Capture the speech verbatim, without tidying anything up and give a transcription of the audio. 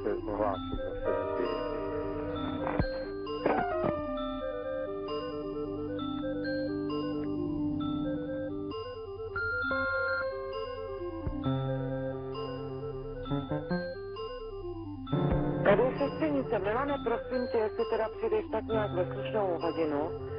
se ohlásím zase později. Tady je sestřenice. Milane, prosím tě, jestli teda přijdeš tak nějak ve slušnou hodinu,